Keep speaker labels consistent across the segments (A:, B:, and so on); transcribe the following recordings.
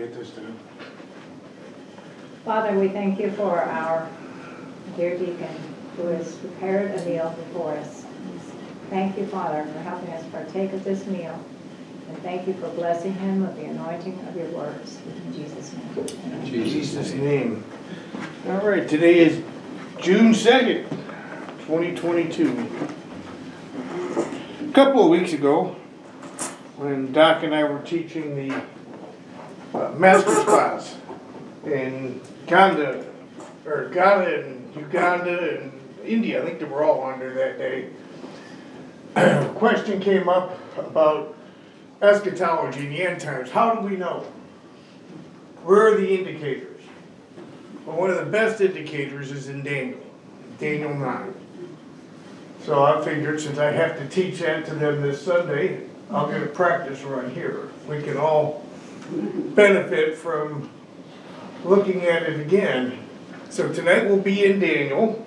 A: at this time.
B: Father, we thank you for our dear deacon who has prepared a meal before us. Thank you, Father, for helping us partake of this meal. And thank you for blessing him with the anointing of your words. In Jesus' name. Amen.
A: In Jesus' name. All right, today is June 2nd, 2022. A couple of weeks ago, when Doc and I were teaching the master's class in Ghana and Uganda and India, I think they were all under that day, a question came up about eschatology and the end times. How do we know? Where are the indicators? Well, one of the best indicators is in Daniel 9. So I figured since I have to teach that to them this Sunday, I'll get a practice run here. We can all benefit from looking at it again. So tonight we'll be in Daniel.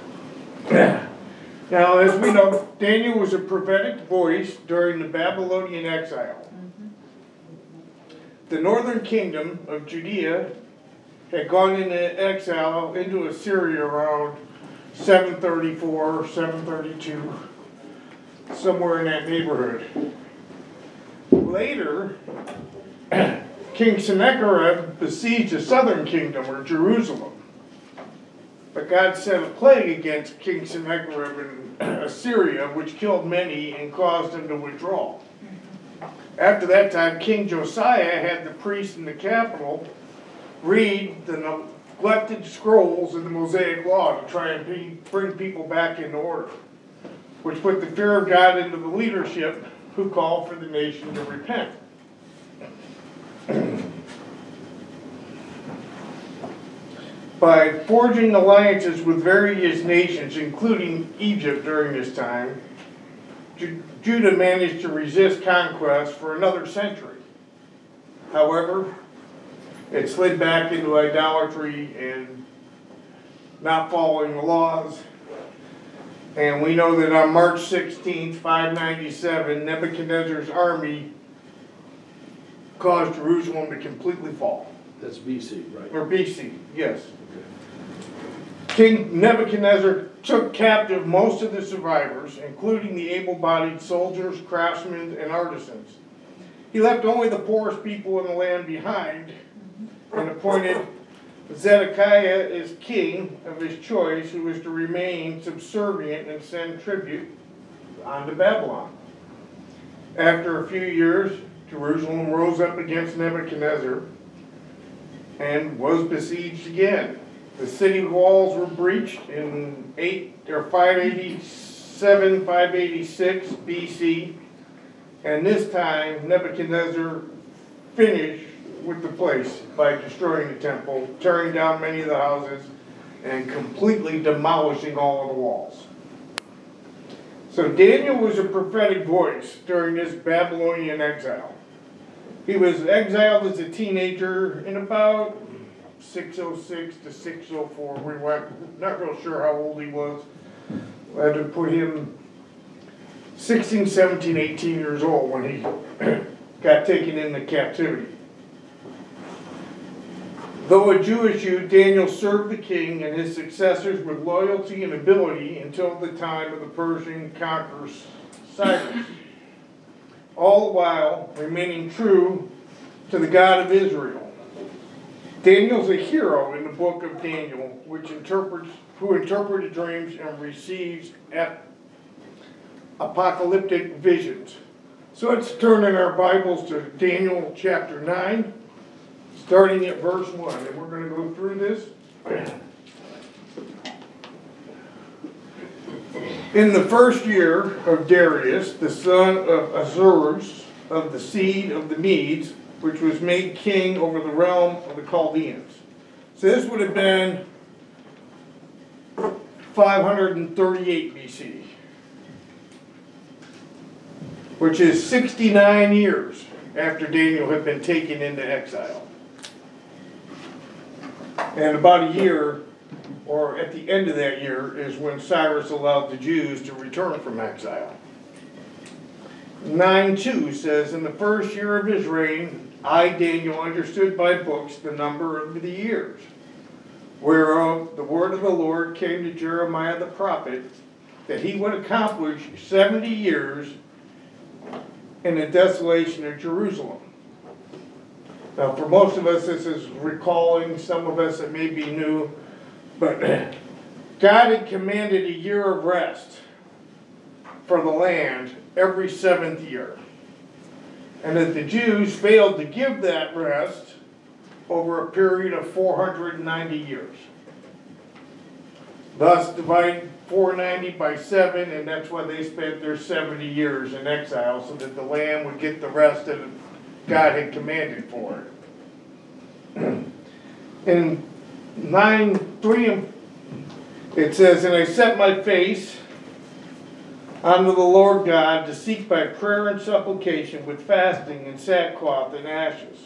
A: Now, as we know, Daniel was a prophetic voice during the Babylonian exile. The northern kingdom of Judea had gone into exile into Assyria around 734, 732, somewhere in that neighborhood. Later, King Sennacherib besieged the southern kingdom, or Jerusalem. But God sent a plague against King Sennacherib in Assyria, which killed many and caused him to withdraw. After that time, King Josiah had the priests in the capital read the neglected scrolls of the Mosaic Law to try and bring people back into order, which put the fear of God into the leadership who called for the nation to repent. By forging alliances with various nations, including Egypt during this time, Judah managed to resist conquest for another century. However, it slid back into idolatry and not following the laws. And we know that on March 16th, 597, Nebuchadnezzar's army caused Jerusalem to completely fall.
C: That's BC, right?
A: Or BC, yes. King Nebuchadnezzar took captive most of the survivors, including the able-bodied soldiers, craftsmen, and artisans. He left only the poorest people in the land behind and appointed Zedekiah as king of his choice, who was to remain subservient and send tribute on to Babylon. After a few years, Jerusalem rose up against Nebuchadnezzar and was besieged again. The city walls were breached in 587, 586 BC, and this time Nebuchadnezzar finished with the place by destroying the temple, tearing down many of the houses, and completely demolishing all of the walls. So Daniel was a prophetic voice during this Babylonian exile. He was exiled as a teenager in about 606 to 604. We weren't not real sure how old he was. I had to put him 16, 17, 18 years old when he got taken into captivity. Though a Jewish Jew, Daniel served the king and his successors with loyalty and ability until the time of the Persian conqueror Cyrus, all the while remaining true to the God of Israel. Daniel's a hero in the book of Daniel, who interpreted dreams and receives apocalyptic visions. So let's turn in our Bibles to Daniel chapter 9, starting at verse 1, and we're going to go through this. In the first year of Darius, the son of Ahasuerus, of the seed of the Medes, which was made king over the realm of the Chaldeans. So this would have been 538 BC, which is 69 years after Daniel had been taken into exile. And about a year, or at the end of that year, is when Cyrus allowed the Jews to return from exile. 9:2 says, in the first year of his reign, I, Daniel, understood by books the number of the years, whereof the word of the Lord came to Jeremiah the prophet, that he would accomplish 70 years in the desolation of Jerusalem. Now, for most of us, this is recalling, some of us it may be new, but God had commanded a year of rest for the land every 7th year. And that the Jews failed to give that rest over a period of 490 years. Thus, divide 490 by 7, and that's why they spent their 70 years in exile, so that the land would get the rest that God had commanded for it. In 9:3, it says, "And I set my face unto the Lord God to seek by prayer and supplication with fasting and sackcloth and ashes."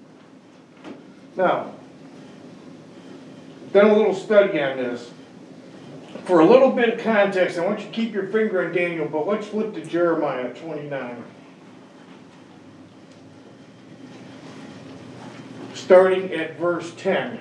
A: Now, done a little study on this. For a little bit of context, I want you to keep your finger on Daniel, but let's flip to Jeremiah 29. Starting at verse 10.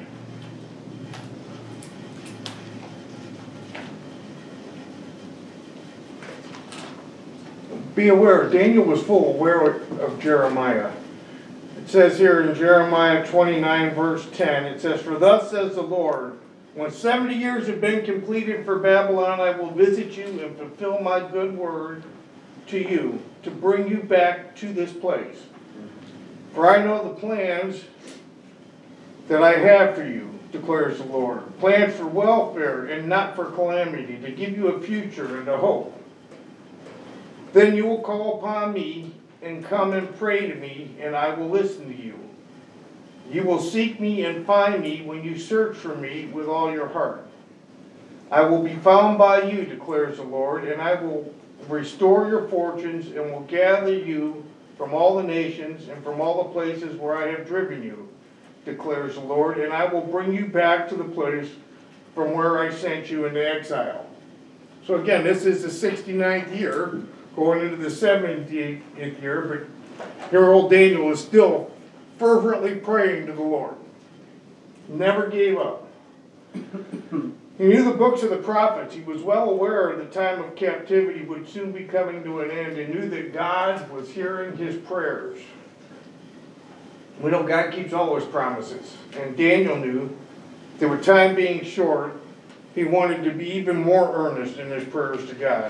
A: Be aware, Daniel was full aware of Jeremiah. It says here in Jeremiah 29 verse 10, it says, "For thus says the Lord, when 70 years have been completed for Babylon, I will visit you and fulfill my good word to you, to bring you back to this place. For I know the plans that I have for you, declares the Lord, plans for welfare and not for calamity, to give you a future and a hope. Then you will call upon me and come and pray to me, and I will listen to you. You will seek me and find me when you search for me with all your heart. I will be found by you, declares the Lord, and I will restore your fortunes and will gather you from all the nations and from all the places where I have driven you, declares the Lord, and I will bring you back to the place from where I sent you into exile." So again, this is the 69th year, going into the 70th year, but here old Daniel is still fervently praying to the Lord. Never gave up. He knew the books of the prophets. He was well aware of the time of captivity would soon be coming to an end, and knew that God was hearing his prayers. We know God keeps all his promises, and Daniel knew that with time being short, he wanted to be even more earnest in his prayers to God.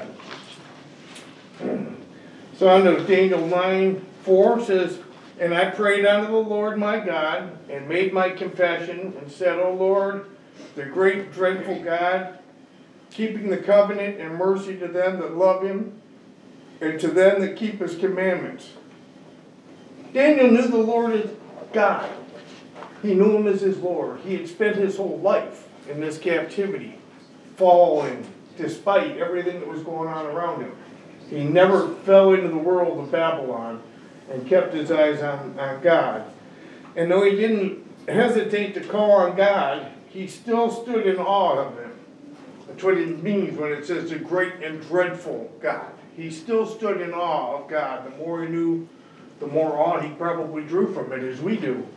A: So under Daniel 9:4 says, "And I prayed unto the Lord my God, and made my confession, and said, O Lord, the great dreadful God, keeping the covenant and mercy to them that love him, and to them that keep his commandments." Daniel knew the Lord as God. He knew him as his Lord. He had spent his whole life in this captivity, following, despite everything that was going on around him. He never fell into the world of Babylon and kept his eyes on God. And though he didn't hesitate to call on God, he still stood in awe of him. That's what it means when it says the great and dreadful God. He still stood in awe of God. The more he knew, the more awe he probably drew from it, as we do.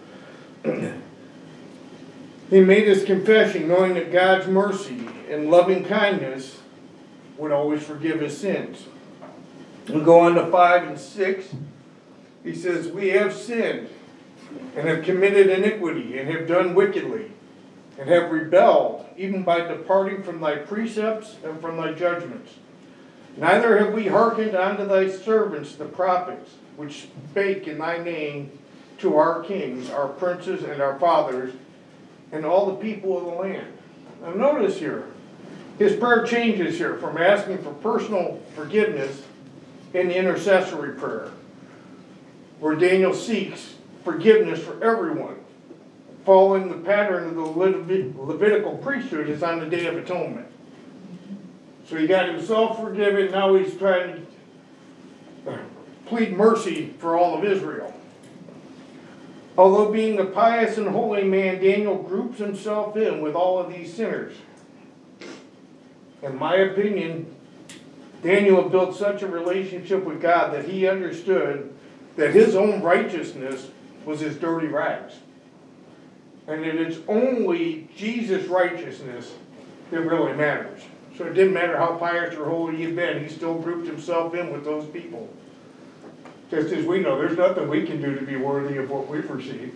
A: He made his confession knowing that God's mercy and loving kindness would always forgive his sins. We go on to 5 and 6. He says, "We have sinned and have committed iniquity and have done wickedly and have rebelled, even by departing from thy precepts and from thy judgments. Neither have we hearkened unto thy servants the prophets, which spake in thy name to our kings, our princes, and our fathers, and all the people of the land." Now notice here, his prayer changes here from asking for personal forgiveness in the intercessory prayer, where Daniel seeks forgiveness for everyone, following the pattern of the Levitical priesthood is on the Day of Atonement. So he got himself forgiven, now he's trying to plead mercy for all of Israel. Although being a pious and holy man, Daniel groups himself in with all of these sinners. In my opinion, Daniel had built such a relationship with God that he understood that his own righteousness was his dirty rags. And that it's only Jesus' righteousness that really matters. So it didn't matter how pious or holy you've been, he still grouped himself in with those people. Just as we know, there's nothing we can do to be worthy of what we've received.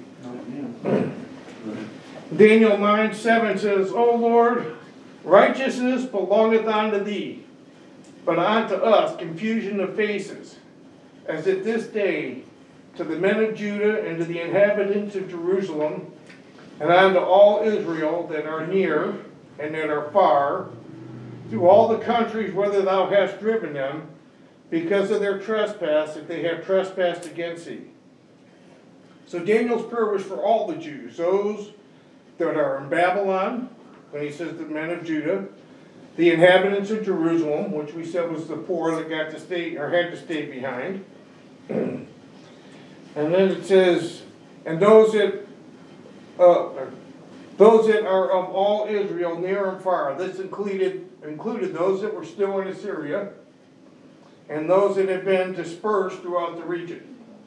A: Daniel 9:7 says, O Lord, righteousness belongeth unto thee, but unto us confusion of faces, as at this day to the men of Judah and to the inhabitants of Jerusalem, and unto all Israel that are near and that are far, through all the countries whither thou hast driven them, because of their trespass that they have trespassed against thee. So Daniel's prayer was for all the Jews, those that are in Babylon, when he says the men of Judah, the inhabitants of Jerusalem, which we said was the poor that got to stay or had to stay behind. And then it says, and those that are of all Israel, near and far. This included those that were still in Assyria, and those that had been dispersed throughout the region.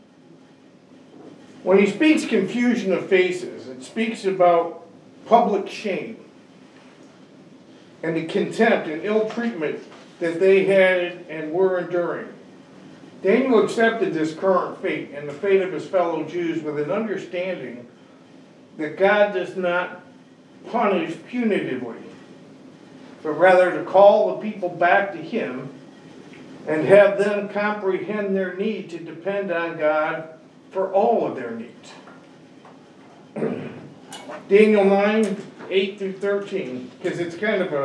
A: When he speaks confusion of faces, it speaks about public shame and the contempt and ill treatment that they had and were enduring. Daniel accepted this current fate and the fate of his fellow Jews with an understanding that God does not punish punitively, but rather to call the people back to him and have them comprehend their need to depend on God for all of their needs. Daniel 9:8-13, because it's kind of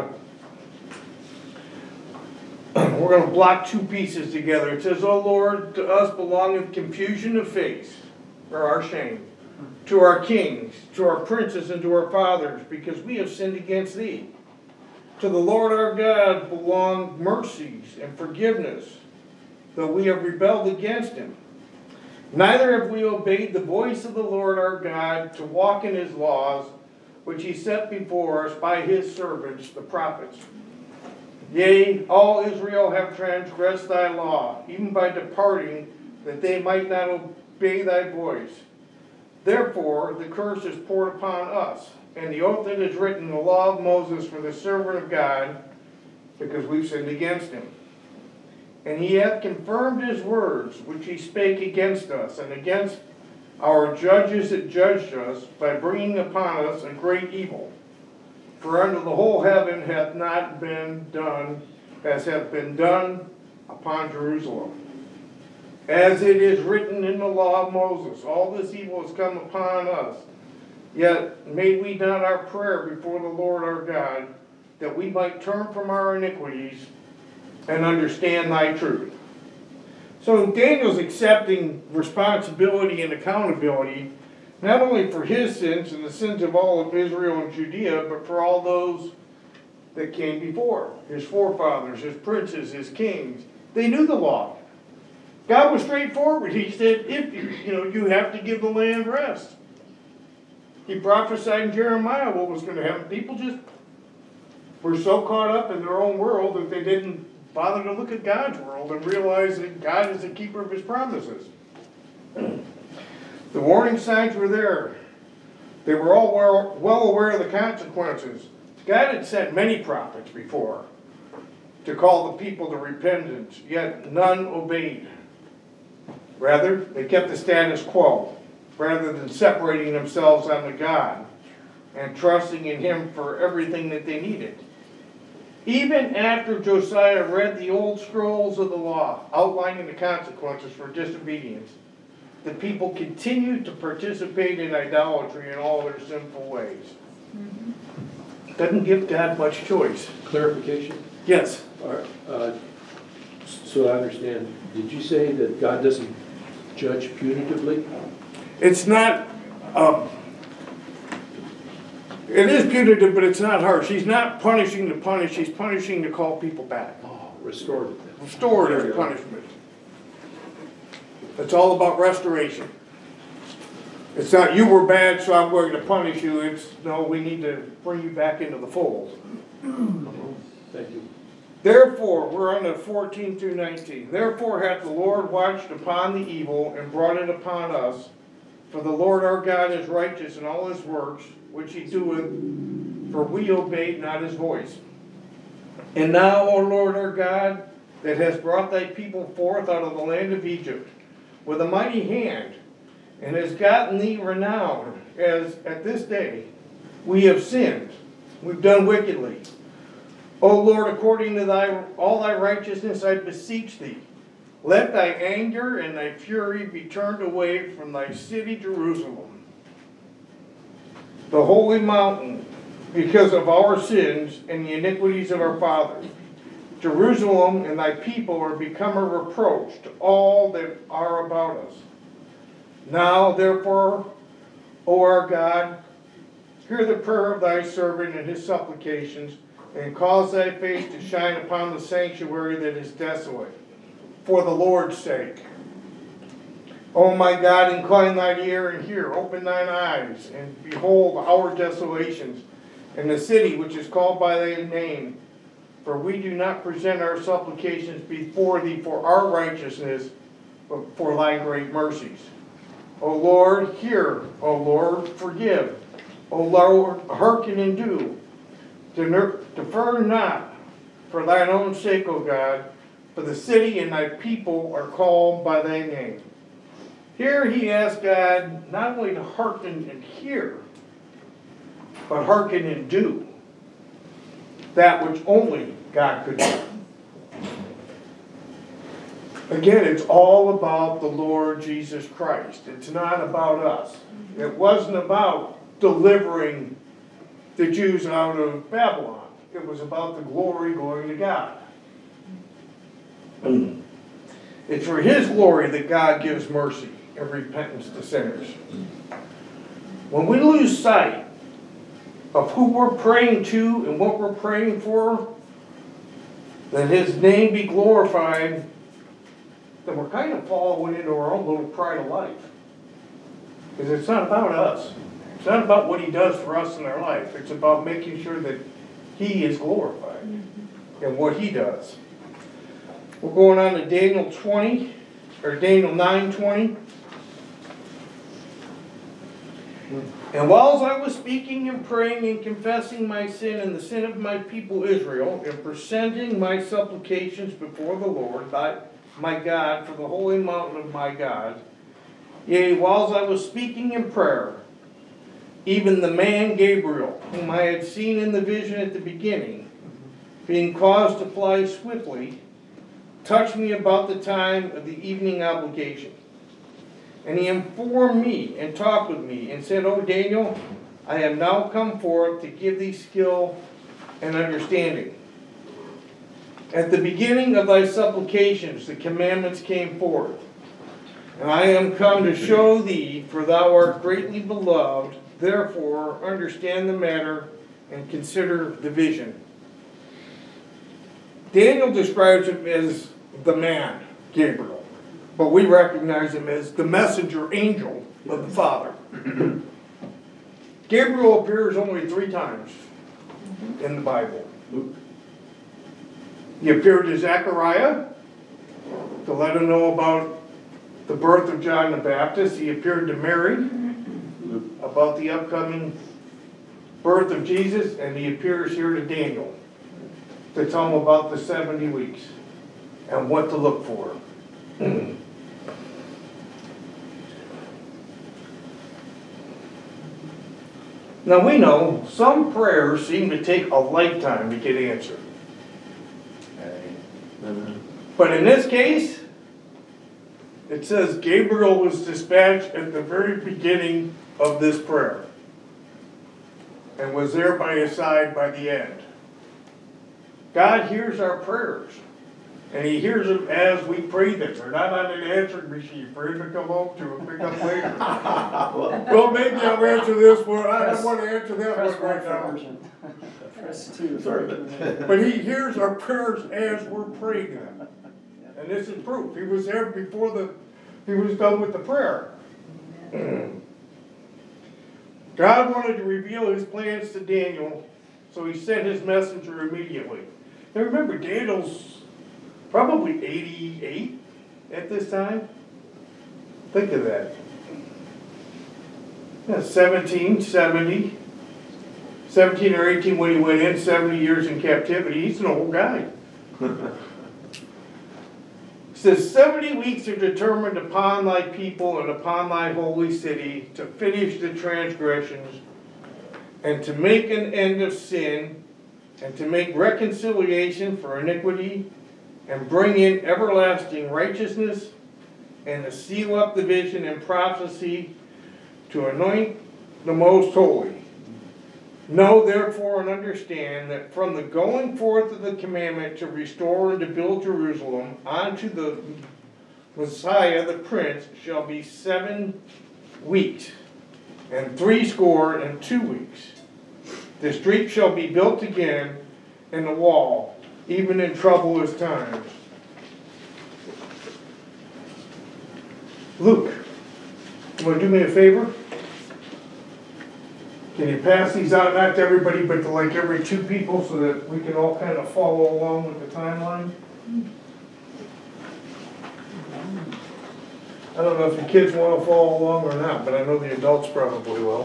A: we're going to block two pieces together. It says, O Lord, to us belongeth confusion of face, or our shame, to our kings, to our princes, and to our fathers, because we have sinned against thee. To the Lord our God belong mercies and forgiveness, though we have rebelled against him. Neither have we obeyed the voice of the Lord our God to walk in his laws, which he set before us by his servants, the prophets. Yea, all Israel have transgressed thy law, even by departing, that they might not obey thy voice. Therefore the curse is poured upon us, and the oath that is written in the law of Moses for the servant of God, because we've sinned against him. And he hath confirmed his words, which he spake against us, and against our judges that judged us, by bringing upon us a great evil. For unto the whole heaven hath not been done, as hath been done upon Jerusalem. As it is written in the law of Moses, all this evil has come upon us. Yet made we not our prayer before the Lord our God, that we might turn from our iniquities and understand thy truth. So Daniel's accepting responsibility and accountability, not only for his sins and the sins of all of Israel and Judea, but for all those that came before. His forefathers, his princes, his kings. They knew the law. God was straightforward. He said, if you have to give the land rest. He prophesied in Jeremiah what was going to happen. People just were so caught up in their own world that they didn't bother to look at God's world and realize that God is the keeper of his promises. The warning signs were there. They were all well aware of the consequences. God had sent many prophets before to call the people to repentance, yet none obeyed. Rather, they kept the status quo, rather than separating themselves unto God and trusting in him for everything that they needed. Even after Josiah read the old scrolls of the law outlining the consequences for disobedience, the people continued to participate in idolatry in all their sinful ways. Doesn't give God much choice.
C: Clarification?
A: Yes.
C: So I understand, did you say that God doesn't judge punitively?
A: It's not, it is punitive, but it's not harsh. He's not punishing to punish, he's punishing to call people back.
C: Oh, restorative.
A: Restorative punishment. It's all about restoration. It's not, you were bad, so I'm going to punish you. It's, no, we need to bring you back into the fold.
C: Thank you.
A: Therefore, we're on the 14-19. Therefore hath the Lord watched upon the evil and brought it upon us, For the Lord our God is righteous in all his works, which he doeth, for we obeyed not his voice. And now, O Lord our God, that hast brought thy people forth out of the land of Egypt with a mighty hand, and has gotten thee renown, as at this day we have sinned, we've done wickedly. O Lord, according to all thy righteousness, I beseech thee, let thy anger and thy fury be turned away from thy city Jerusalem, the holy mountain, because of our sins and the iniquities of our fathers. Jerusalem and thy people are become a reproach to all that are about us. Now, therefore, O our God, hear the prayer of thy servant and his supplications, and cause thy face to shine upon the sanctuary that is desolate, for the Lord's sake. O my God, incline thine ear and hear, open thine eyes, and behold our desolations, and the city which is called by thy name. For we do not present our supplications before thee for our righteousness, but for thy great mercies. O Lord, hear. O Lord, forgive. O Lord, hearken and do. Defer not for thine own sake, O God, for the city and thy people are called by thy name. Here he asks God not only to hearken and hear, but hearken and do that which only God could do. Again, it's all about the Lord Jesus Christ. It's not about us. It wasn't about delivering the Jews out of Babylon. It was about the glory going to God. It's for his glory that God gives mercy and repentance to sinners. When we lose sight of who we're praying to and what we're praying for, that his name be glorified, then we're kind of falling into our own little pride of life. Because it's not about us. It's not about what he does for us in our life. It's about making sure that he is glorified in what he does. We're going on to Daniel 20, or Daniel 9:20. And whiles I was speaking and praying and confessing my sin and the sin of my people Israel, and presenting my supplications before the Lord, my God, for the holy mountain of my God, yea, whiles I was speaking in prayer, even the man Gabriel, whom I had seen in the vision at the beginning, being caused to fly swiftly, touched me about the time of the evening obligation. And he informed me and talked with me and said, O Daniel, I have now come forth to give thee skill and understanding. At the beginning of thy supplications the commandments came forth. And I am come to show thee, for thou art greatly beloved. Therefore understand the matter and consider the vision. Daniel describes him as the man, Gabriel. But we recognize him as the messenger angel of the Father. Gabriel appears only 3 times in the Bible. He appeared to Zechariah to let him know about the birth of John the Baptist. He appeared to Mary about the upcoming birth of Jesus. And he appears here to Daniel to tell him about the 70 weeks and what to look for. Now we know some prayers seem to take a lifetime to get answered. But in this case, it says Gabriel was dispatched at the very beginning of this prayer and was there by his side by the end. God hears our prayers. And he hears them as we pray them. They're not on an answering machine for him to come home to and pick up later. Well, maybe I'll answer this one. I don't want to answer that one right now.
D: Press 2.
A: Sorry. But he hears our prayers as we're praying them. And this is proof. He was there before he was done with the prayer. God wanted to reveal his plans to Daniel, so he sent his messenger immediately. Now remember, Daniel's probably 88 at this time. Think of that. 1770, 17 or 18 when he went in, 70 years in captivity. He's an old guy. Says 70 weeks are determined upon thy people and upon thy holy city to finish the transgressions and to make an end of sin and to make reconciliation for iniquity and bring in everlasting righteousness and to seal up the vision and prophecy to anoint the most holy. Know therefore and understand that from the going forth of the commandment to restore and to build Jerusalem unto the Messiah the Prince shall be 7 weeks and 62 weeks. The street shall be built again and the wall, even in troublous times. Luke, you want to do me a favor? Can you pass these out, not to everybody, but to like every 2 people so that we can all kind of follow along with the timeline? I don't know if the kids want to follow along or not, but I know the adults probably will.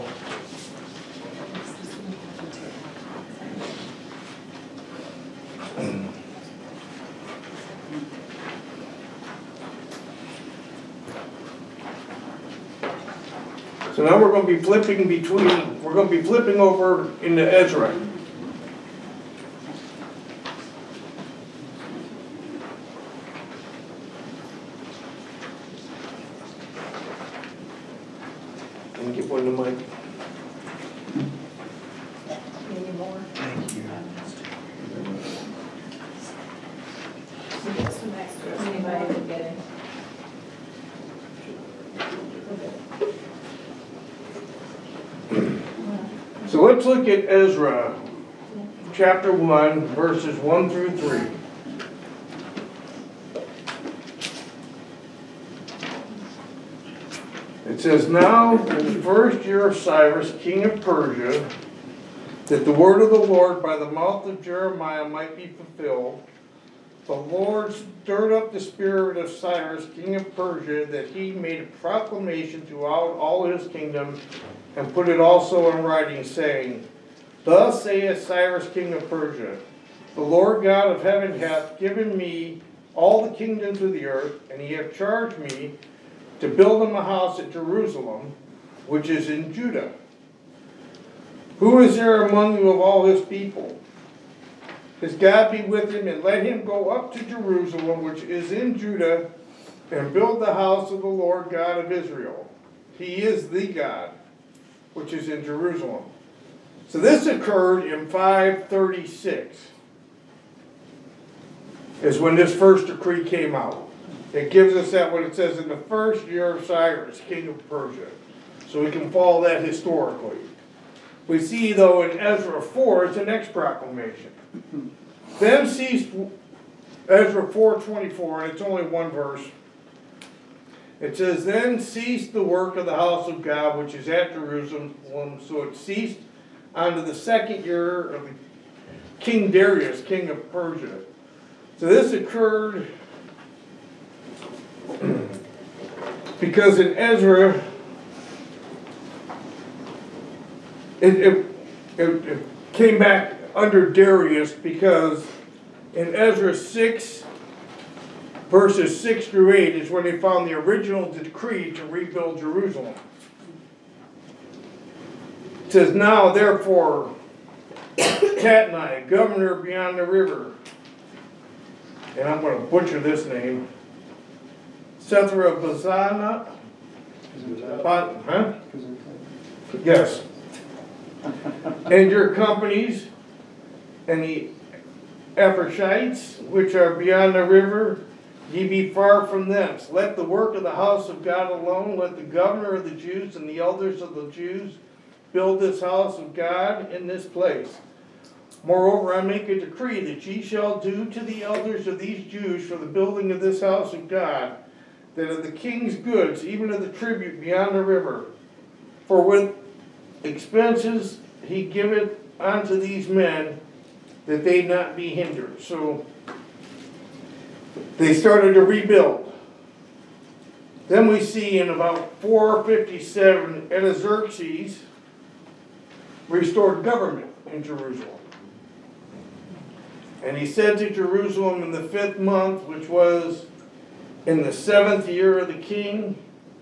A: So now we're going to be flipping over into Ezra. And get one to Mike.
B: Any more?
A: Thank you.
B: Some extras. Anybody can get it?
A: So let's look at Ezra, chapter 1, verses 1 through 3. It says, Now in the first year of Cyrus, king of Persia, that the word of the Lord by the mouth of Jeremiah might be fulfilled, the Lord stirred up the spirit of Cyrus, king of Persia, that he made a proclamation throughout all his kingdom, and put it also in writing, saying, Thus saith Cyrus, king of Persia, the Lord God of heaven hath given me all the kingdoms of the earth, and he hath charged me to build him a house at Jerusalem, which is in Judah. Who is there among you of all his people? His God be with him, and let him go up to Jerusalem, which is in Judah, and build the house of the Lord God of Israel. He is the God, which is in Jerusalem. So this occurred in 536, is when this first decree came out. It gives us that what it says in the first year of Cyrus, king of Persia. So we can follow that historically. We see, though, in Ezra 4, it's the next proclamation. Then ceased, Ezra 4:24, and it's only one verse. It says, Then ceased the work of the house of God, which is at Jerusalem. So it ceased unto the 2nd year of the King Darius, king of Persia. So this occurred because in Ezra, it came back under Darius, because in Ezra 6, verses 6 through 8 is when they found the original decree to rebuild Jerusalem. It says, Now therefore, Tatnai, governor beyond the river, and I'm going to butcher this name, Sethra-Bazana, huh? Yes. And your companies, and the Ephrathites, which are beyond the river, ye be far from thence. Let the work of the house of God alone, let the governor of the Jews and the elders of the Jews build this house of God in this place. Moreover, I make a decree that ye shall do to the elders of these Jews for the building of this house of God, that of the king's goods, even of the tribute beyond the river, for with expenses he giveth unto these men, that they not be hindered. So they started to rebuild. Then we see in about 457, Artaxerxes restored government in Jerusalem. And he said to Jerusalem in the 5th month, which was in the 7th year of the king.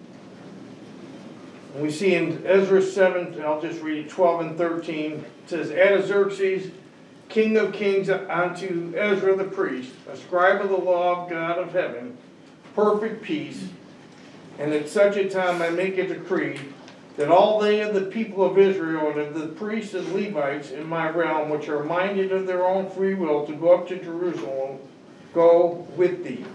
A: And we see in Ezra 7, I'll just read 12 and 13, it says, Artaxerxes, king of kings, unto Ezra the priest, a scribe of the law of God of heaven, perfect peace. And at such a time I make a decree that all they of the people of Israel and of the priests and Levites in my realm, which are minded of their own free will to go up to Jerusalem, go with thee.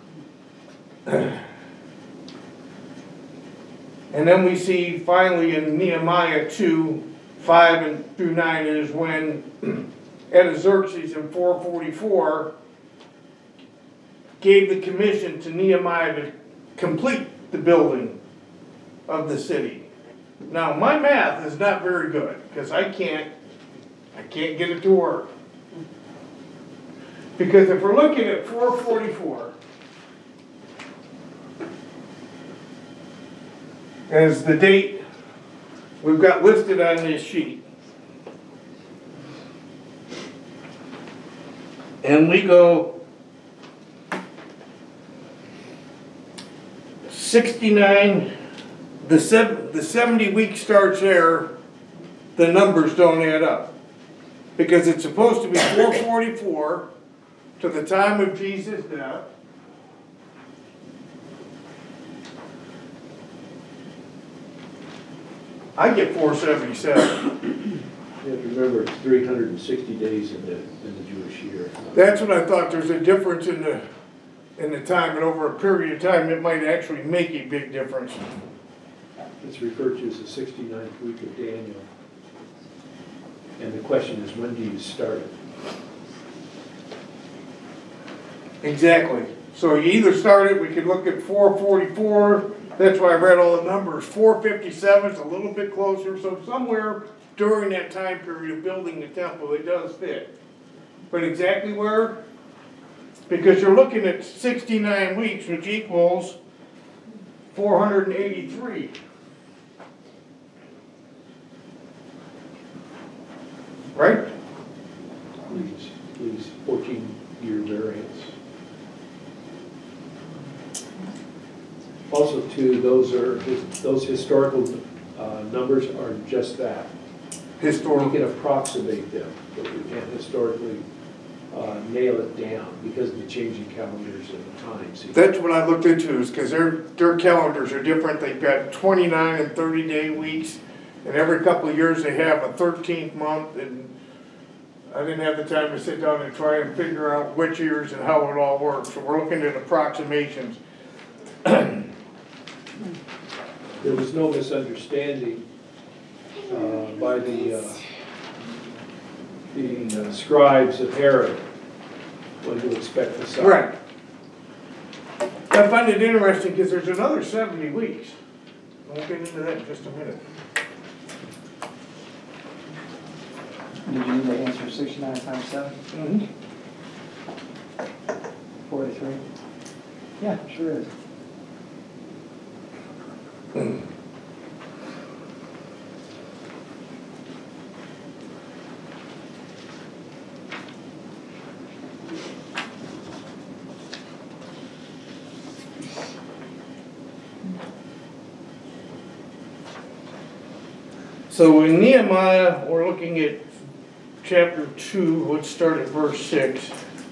A: And then we see finally in Nehemiah 2, 5 and through 9 is when Artaxerxes in 444 gave the commission to Nehemiah to complete the building of the city. Now my math is not very good because I can't get it to work. Because if we're looking at 444 as the date we've got listed on this sheet, and we go 69, the 70 week starts there, the numbers don't add up. Because it's supposed to be 444 to the time of Jesus' death. I get 477.
C: You have to remember, it's 360 days in the Jewish year.
A: That's what I thought. There's a difference in the time, and over a period of time, it might actually make a big difference.
C: It's referred to as the 69th week of Daniel. And the question is, when do you start it?
A: Exactly. So you either start it, we could look at 444, that's why I read all the numbers. 457 is a little bit closer, so somewhere during that time period of building the temple, it does fit. But exactly where? Because you're looking at 69 weeks, which equals 483. Right?
C: Please, 14-year variance. Also, too, those historical numbers are just that.
A: Historical.
C: We can approximate them, but we can't historically nail it down because of the changing calendars and the times.
A: That's what I looked into, is because their calendars are different. They've got 29 and 30-day weeks, and every couple of years they have a 13th month, and I didn't have the time to sit down and try and figure out which years and how it all works. So we're looking at approximations.
C: There was no misunderstanding by the scribes of Herod when to expect the sign.
A: Right. I find it interesting because there's another 70 weeks. We'll get into that in just a minute.
D: Did you need the answer 69 times 7?
A: Mm-hmm.
D: 43? Yeah, sure is.
A: So in Nehemiah, we're looking at chapter 2, let's start at verse 6.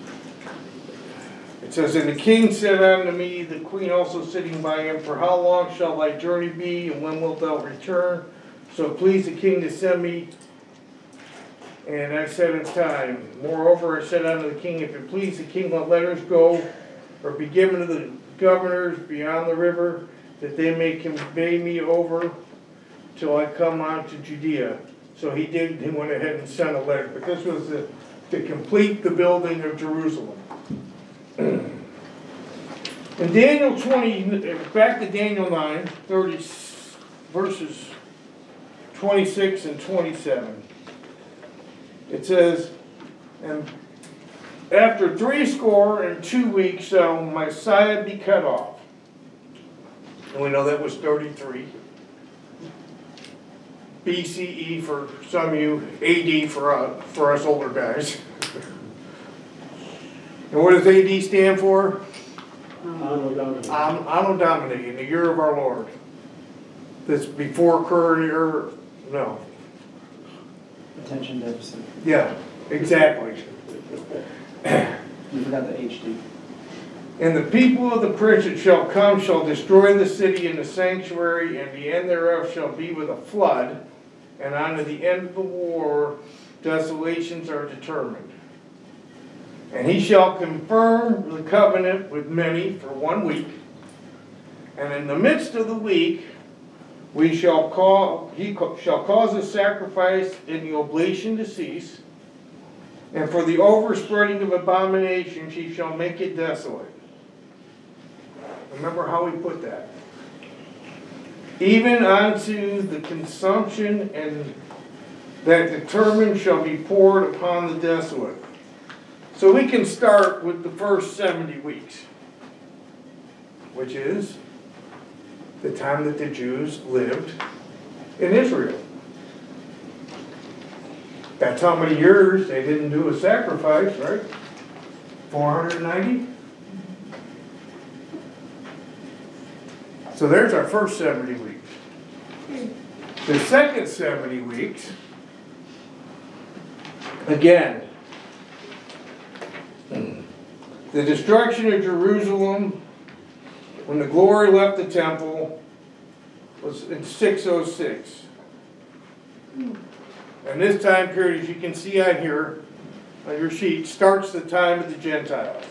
A: It says, And the king said unto me, the queen also sitting by him, For how long shall thy journey be, and when wilt thou return? So it pleased the king to send me, and I said in time. Moreover, I said unto the king, If it please the king, let letters go, or be given to the governors beyond the river, that they may convey me over till I come on to Judea. So he did, he went ahead and sent a letter. But this was to complete the building of Jerusalem. In Daniel 20, back to Daniel 9, 30, verses 26 and 27. It says, And after 62 weeks shall Messiah be cut off. And we know that was 33. BCE for some of you, AD for us older guys. And what does AD stand for?
C: Anno Domini.
A: Anno Domini, in the year of our Lord. That's before current year, no.
D: Attention deficit.
A: Yeah, exactly.
D: You forgot the HD.
A: And the people of the prince that shall come shall destroy the city and the sanctuary, and the end thereof shall be with a flood, and unto the end of the war desolations are determined. And he shall confirm the covenant with many for 1 week, and in the midst of the week he shall cause a sacrifice in the oblation to cease, and for the overspreading of abominations he shall make it desolate. Remember how he put that. Even unto the consumption and that determined shall be poured upon the desolate. So we can start with the first 70 weeks, which is the time that the Jews lived in Israel. That's how many years they didn't do a sacrifice, right? 490? So there's our first 70 weeks. The second 70 weeks, again, the destruction of Jerusalem, when the glory left the temple, was in 606. And this time period, as you can see on here, on your sheet, starts the time of the Gentiles.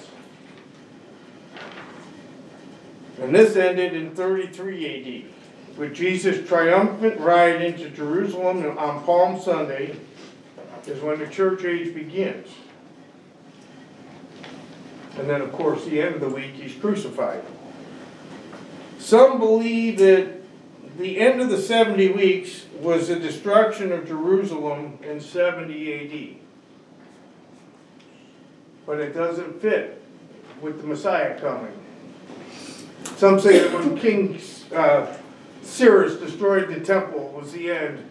A: And this ended in 33 AD, with Jesus' triumphant ride into Jerusalem on Palm Sunday is when the church age begins. And then, of course, the end of the week, he's crucified. Some believe that the end of the 70 weeks was the destruction of Jerusalem in 70 AD. But it doesn't fit with the Messiah coming. Some say that when King Cyrus destroyed the temple was the end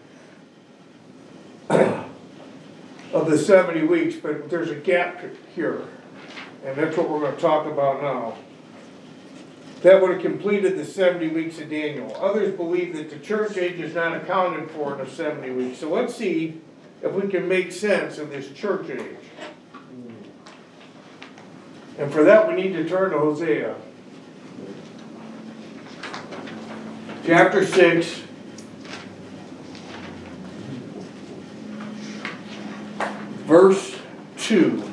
A: of the 70 weeks, but there's a gap here. And that's what we're going to talk about now. That would have completed the 70 weeks of Daniel. Others believe that the church age is not accounted for in the 70 weeks. So let's see if we can make sense of this church age. And for that we need to turn to Hosea. Chapter 6. Verse 2.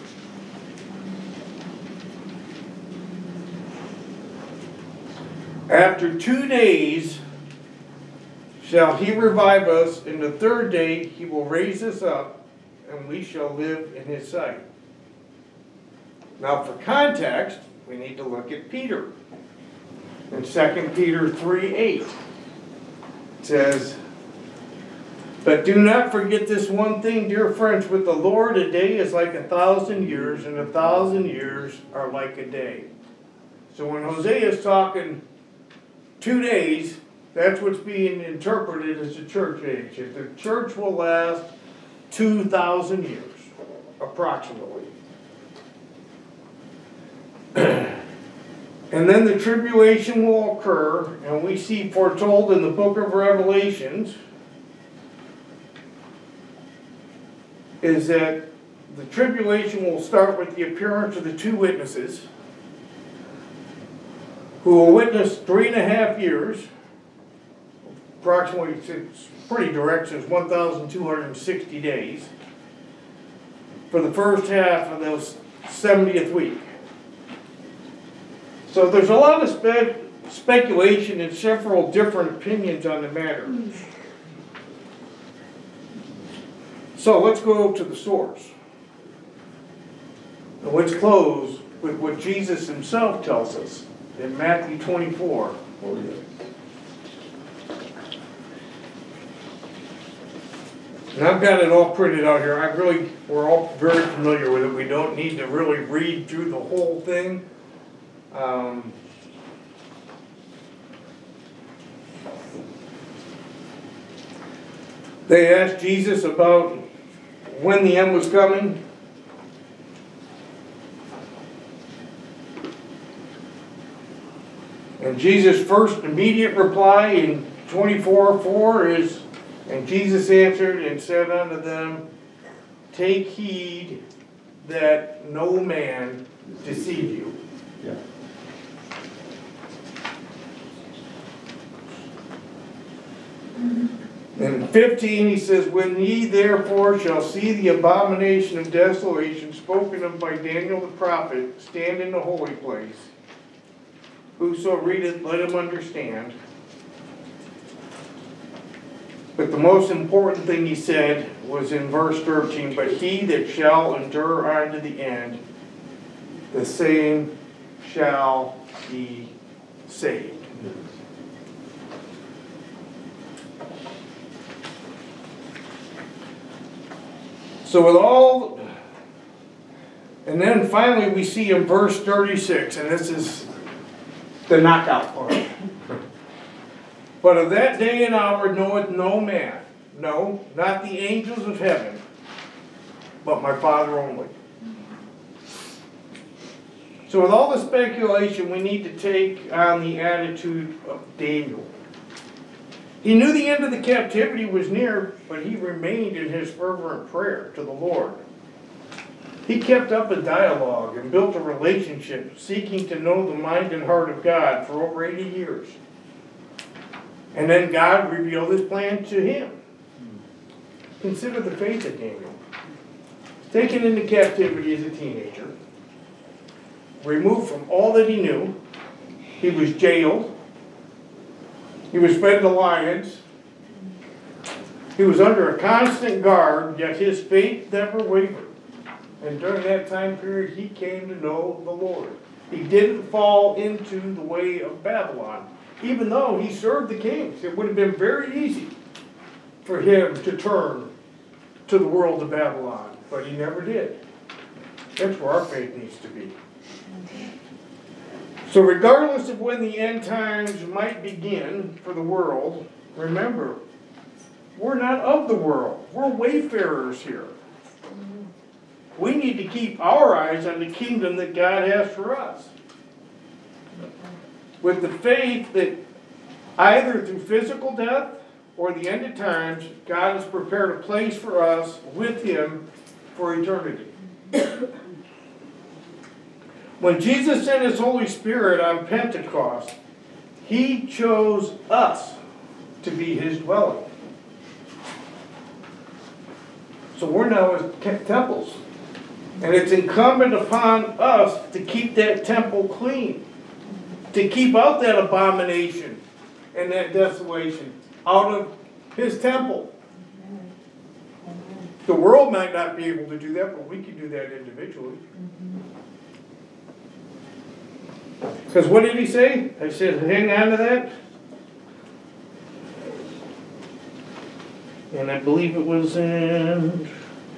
A: After 2 days shall he revive us, and the third day he will raise us up, and we shall live in his sight. Now for context, we need to look at Peter. In 2 Peter 3:8, it says, "But do not forget this one thing, dear friends, with the Lord a day is like 1,000 years, and 1,000 years are like a day." So when Hosea is talking 2 days, that's what's being interpreted as the church age. If the church will last 2,000 years, approximately. And then the tribulation will occur, and we see foretold in the book of Revelations is that the tribulation will start with the appearance of the two witnesses who will witness 3.5 years, approximately, it's pretty direct, it's 1,260 days, for the first half of those 70th week. So there's a lot of speculation and several different opinions on the matter. So let's go to the source. And let's close with what Jesus himself tells us in Matthew 24. And I've got it all printed out here. We're all very familiar with it. We don't need to really read through the whole thing. They asked Jesus about when the end was coming. And Jesus' first immediate reply in 24:4 is, and Jesus answered and said unto them, take heed that no man deceive you.
C: Yeah.
A: In 15 he says, when ye therefore shall see the abomination of desolation spoken of by Daniel the prophet stand in the holy place, whoso readeth, let him understand. But the most important thing he said was in verse 13, but he that shall endure unto the end, the same shall be saved. So with all, and then finally we see in verse 36, and this is the knockout part. But of that day and hour knoweth no man, no, not the angels of heaven, but my Father only. So with all the speculation, we need to take on the attitude of Daniel. He knew the end of the captivity was near, but he remained in his fervent prayer to the Lord. He kept up a dialogue and built a relationship, seeking to know the mind and heart of God for over 80 years. And then God revealed his plan to him. Consider the faith of Daniel. Taken into captivity as a teenager, removed from all that he knew, he was jailed, he was fed to lions, he was under a constant guard, yet his faith never wavered. And during that time period, he came to know the Lord. He didn't fall into the way of Babylon. Even though he served the kings, it would have been very easy for him to turn to the world of Babylon, but he never did. That's where our faith needs to be. So regardless of when the end times might begin for the world, remember, we're not of the world. We're wayfarers here. We need to keep our eyes on the kingdom that God has for us. With the faith that either through physical death or the end of times, God has prepared a place for us with him for eternity. When Jesus sent his Holy Spirit on Pentecost, he chose us to be his dwelling. So we're now his temples. And it's incumbent upon us to keep that temple clean. To keep out that abomination and that desolation out of his temple. The world might not be able to do that, but we can do that individually. Because what did he say? I said, hang on to that. And I believe it was in...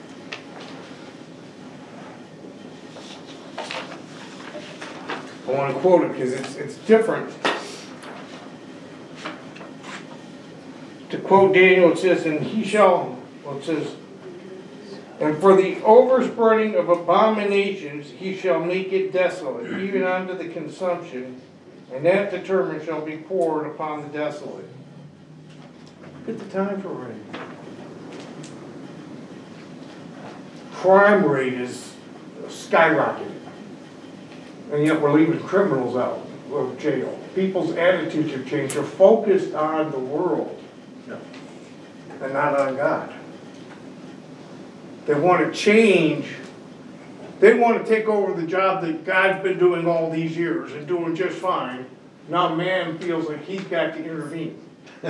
A: I want to quote it because it's different. To quote Daniel, it says, and he shall, well, it says, and for the overspreading of abominations he shall make it desolate, even unto the consumption, and that determined shall be poured upon the desolate. Look at the time for rain. Crime rate is skyrocketing. And yet we're leaving criminals out of jail. People's attitudes have changed. They're focused on the world and not on God. They want to change. They want to take over the job that God's been doing all these years and doing just fine. Now man feels like he's got to intervene.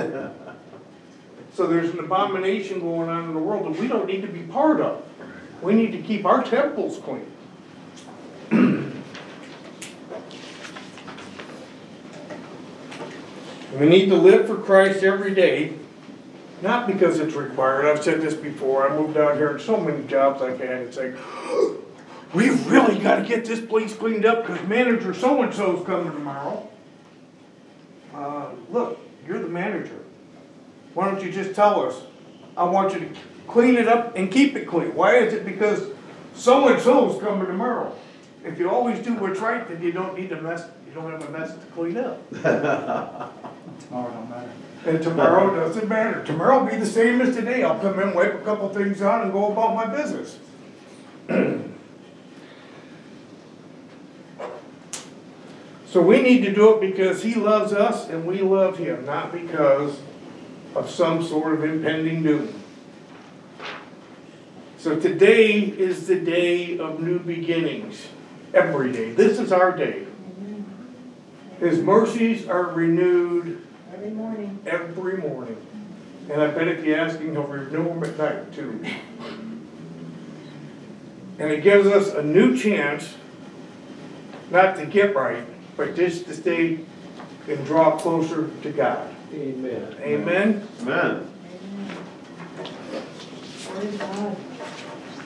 A: So there's an abomination going on in the world that we don't need to be part of. We need to keep our temples clean. We need to live for Christ every day, not because it's required. I've said this before. I moved out here and so many jobs I've had, it's like, we've really got to get this place cleaned up because manager so-and-so's coming tomorrow. Look, you're the manager. Why don't you just tell us, I want you to clean it up and keep it clean. Why is it? Because so-and-so's coming tomorrow. If you always do what's right, then you don't need a mess, you don't have a mess to clean up.
D: Tomorrow don't matter.
A: And tomorrow doesn't matter. Tomorrow will be the same as today. I'll come in, wipe a couple things out and go about my business. So we need to do it because he loves us and we love him, not because of some sort of impending doom. So today is the day of new beginnings. Every day. This is our day. His mercies are renewed
B: Every morning.
A: every morning. And I bet if you ask him, he'll renew them at night too. And it gives us a new chance, not to get right, but just to stay and draw closer to God.
C: Amen.
A: Amen?
E: Amen.
B: Praise God.